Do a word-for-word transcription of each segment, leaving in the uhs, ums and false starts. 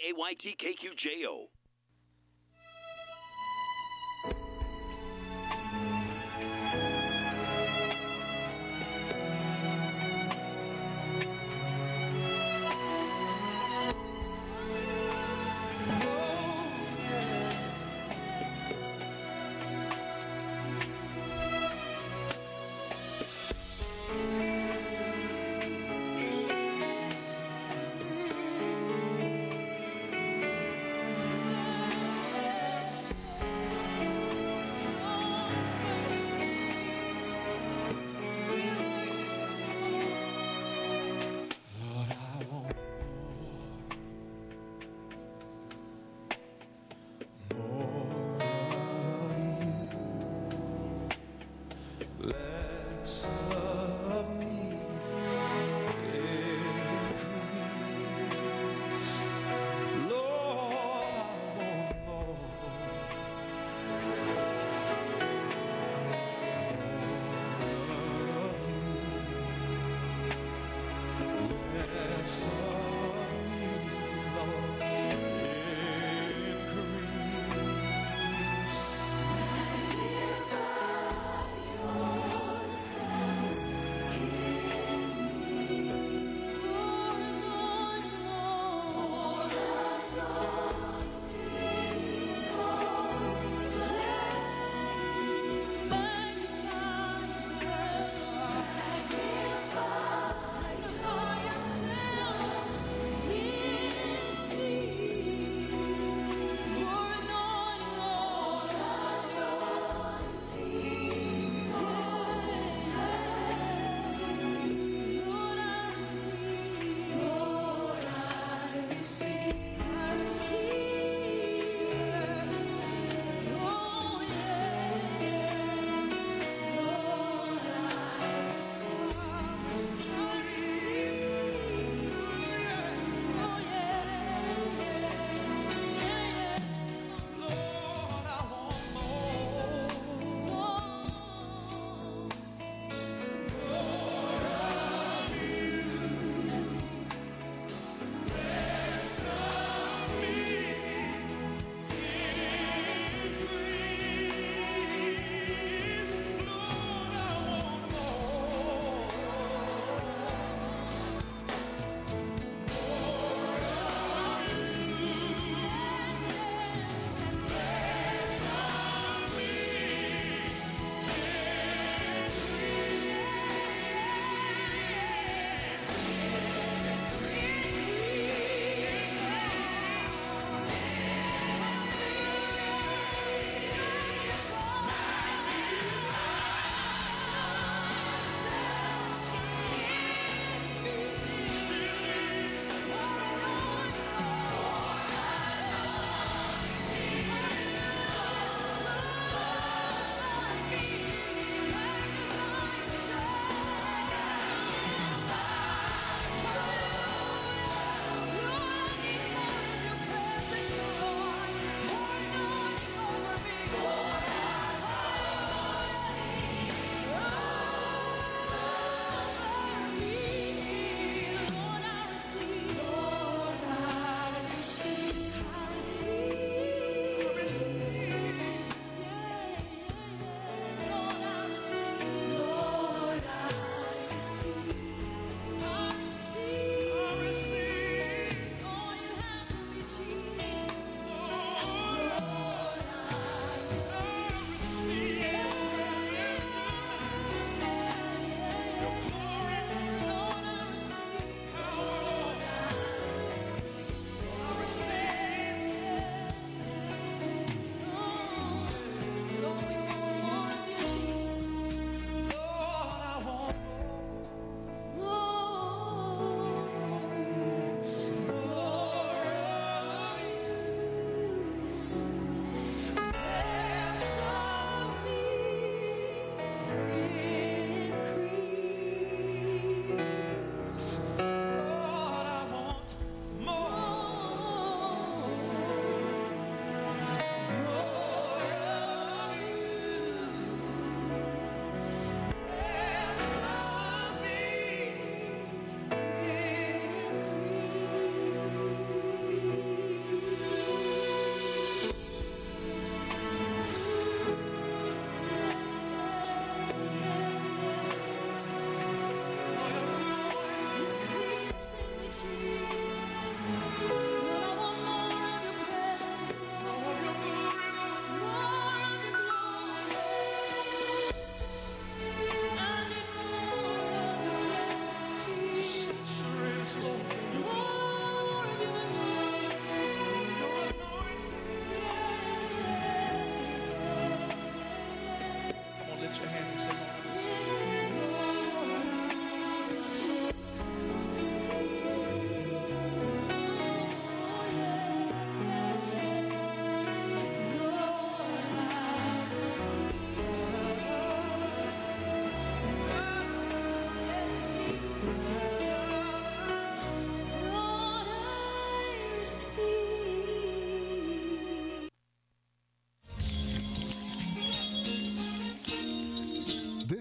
A Y T K Q J O.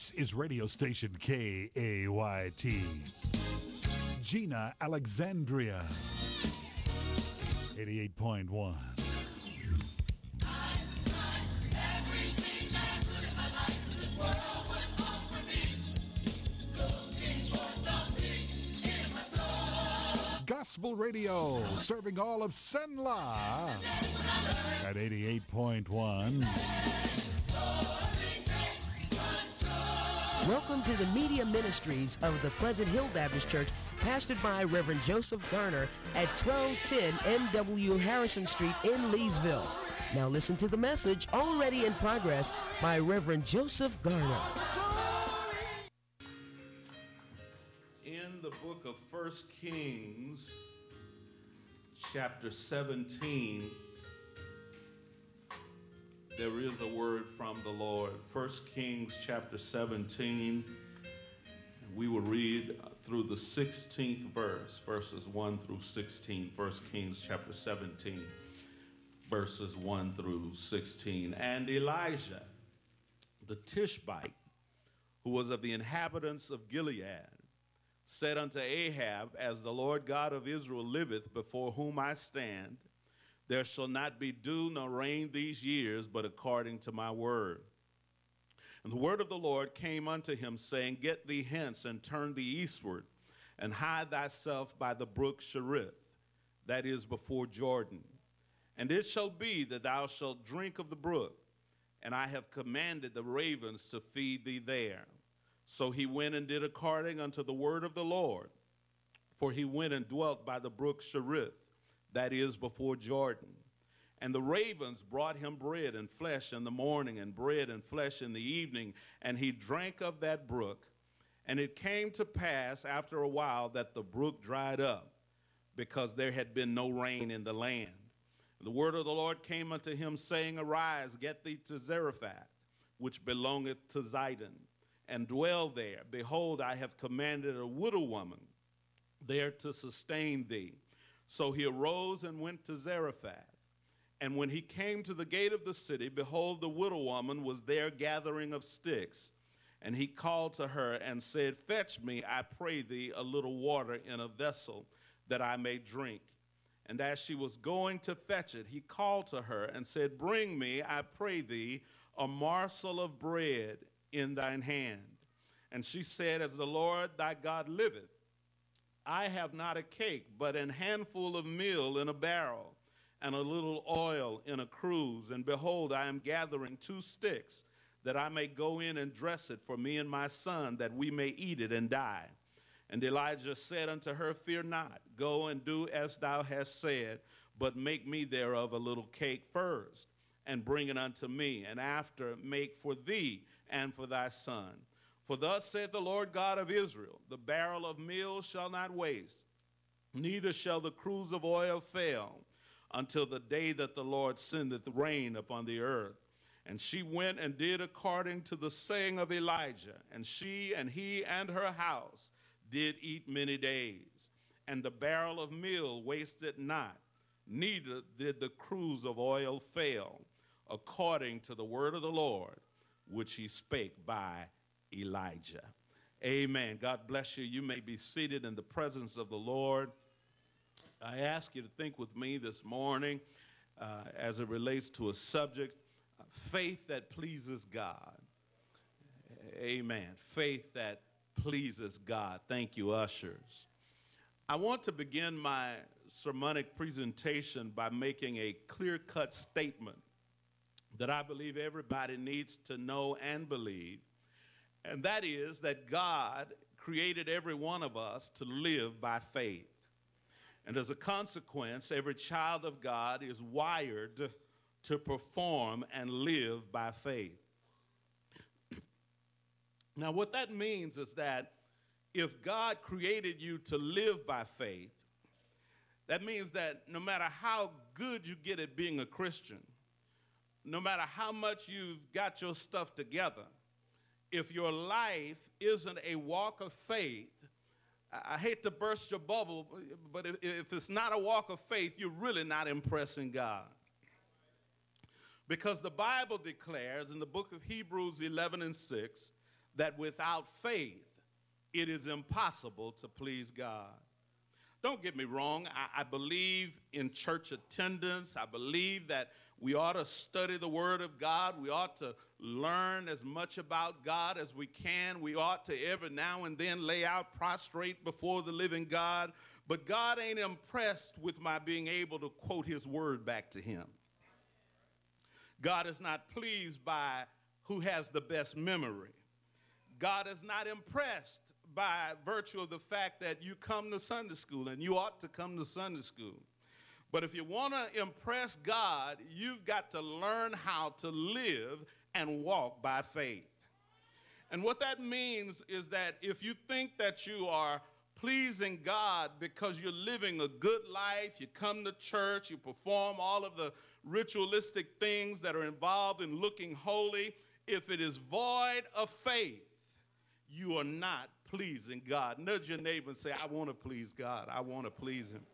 This is radio station K A Y T. Gina Alexandria, eighty-eight point one. Gospel Radio, serving all of Senla at eighty-eight point one. Welcome to the media ministries of the Pleasant Hill Baptist Church, pastored by Reverend Joseph Garner at twelve ten M W Harrison Street in Leesville. Now listen to the message already in progress by Reverend Joseph Garner. In the book of First Kings, chapter seventeen, there is a word from the Lord. First Kings chapter seventeen, we will read through the sixteenth verse, verses one through sixteen. First Kings chapter seventeen, verses one through sixteen. And Elijah, the Tishbite, who was of the inhabitants of Gilead, said unto Ahab, as the Lord God of Israel liveth, before whom I stand, there shall not be dew nor rain these years, but according to my word. And the word of the Lord came unto him, saying, Get thee hence, and turn thee eastward, and hide thyself by the brook Cherith, that is before Jordan. And it shall be that thou shalt drink of the brook, and I have commanded the ravens to feed thee there. So he went and did according unto the word of the Lord, for he went and dwelt by the brook Cherith, that is before Jordan. And the ravens brought him bread and flesh in the morning, and bread and flesh in the evening, and he drank of that brook. And it came to pass after a while that the brook dried up, because there had been no rain in the land. And the word of the Lord came unto him, saying, Arise, get thee to Zarephath, which belongeth to Zidon, and dwell there. Behold, I have commanded a widow woman there to sustain thee. So he arose and went to Zarephath. And when he came to the gate of the city, behold, the widow woman was there gathering of sticks. And he called to her and said, Fetch me, I pray thee, a little water in a vessel, that I may drink. And as she was going to fetch it, he called to her and said, Bring me, I pray thee, a morsel of bread in thine hand. And she said, As the Lord thy God liveth, I have not a cake, but an handful of meal in a barrel, and a little oil in a cruse. And behold, I am gathering two sticks, that I may go in and dress it for me and my son, that we may eat it and die. And Elijah said unto her, Fear not, go and do as thou hast said, but make me thereof a little cake first, and bring it unto me, and after make for thee and for thy son. For thus saith the Lord God of Israel, the barrel of meal shall not waste, neither shall the cruse of oil fail, until the day that the Lord sendeth rain upon the earth. And she went and did according to the saying of Elijah, and she and he and her house did eat many days. And the barrel of meal wasted not, neither did the cruse of oil fail, according to the word of the Lord, which he spake by Elijah. Amen. God bless you. You may be seated in the presence of the Lord. I ask you to think with me this morning uh, as it relates to a subject, uh, faith that pleases God. Amen. Faith that pleases God. Thank you, ushers. I want to begin my sermonic presentation by making a clear-cut statement that I believe everybody needs to know and believe. And that is that God created every one of us to live by faith. And as a consequence, every child of God is wired to perform and live by faith. Now, what that means is that if God created you to live by faith, that means that no matter how good you get at being a Christian, no matter how much you've got your stuff together, if your life isn't a walk of faith, I hate to burst your bubble, but if, if it's not a walk of faith, you're really not impressing God. Because the Bible declares in the book of Hebrews eleven and six that without faith, it is impossible to please God. Don't get me wrong, I, I believe in church attendance. I believe that we ought to study the Word of God. We ought to learn as much about God as we can. We ought to every now and then lay out prostrate before the living God. But God ain't impressed with my being able to quote his word back to him. God is not pleased by who has the best memory. God is not impressed by virtue of the fact that you come to Sunday school, and you ought to come to Sunday school. But if you want to impress God, you've got to learn how to live and walk by faith. And what that means is that if you think that you are pleasing God because you're living a good life, you come to church, you perform all of the ritualistic things that are involved in looking holy, if it is void of faith, you are not pleasing God. Nudge your neighbor and say, I want to please God. I want to please him.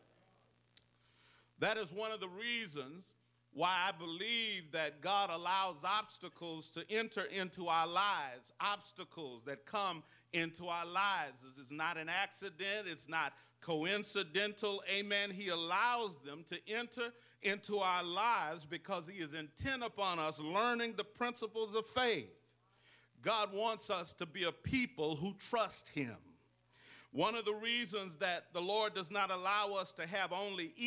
That is one of the reasons why I believe that God allows obstacles to enter into our lives, obstacles that come into our lives. This is not an accident. It's not coincidental. Amen. He allows them to enter into our lives because he is intent upon us learning the principles of faith. God wants us to be a people who trust him. One of the reasons that the Lord does not allow us to have only